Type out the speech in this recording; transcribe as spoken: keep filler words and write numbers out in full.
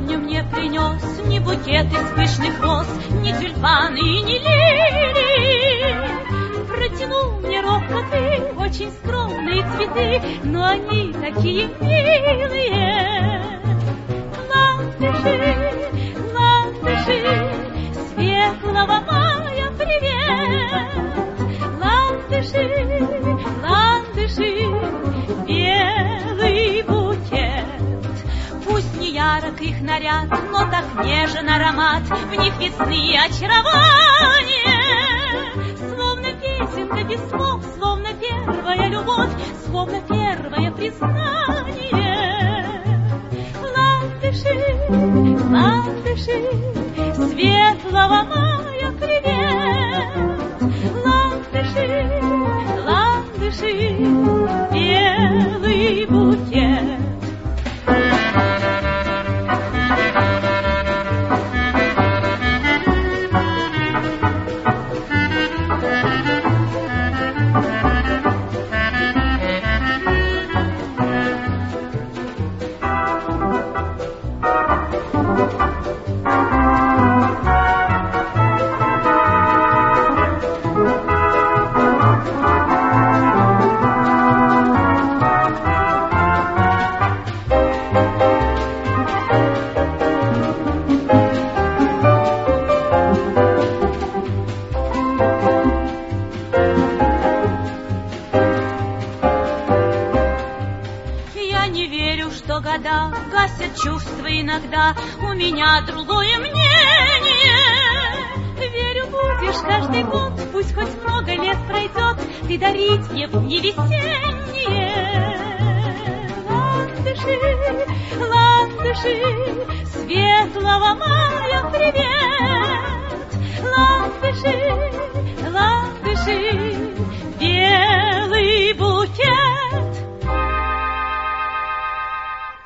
помню, мне принес ни букет из пышных роз, ни тюльпаны и ни лилии. Протянул мне робко ты очень скромные цветы, но они такие милые. Ландыши, ландыши, светлого мая привет. Ландыши, ландыши, белый букет. Пусть не ярок их наряд, но так нежен аромат, в них весны и очарование. Словно песенка без слов, словно первая любовь, словно первое признание. Ландыши, ландыши, светлого мая привет. Ландыши, ландыши, белый букет. Чувства иногда, у меня другое мнение. Верю, будешь каждый год, пусть хоть много лет пройдет, ты дарить мне будни весенние. Ландыши, ландыши, светлого мая привет.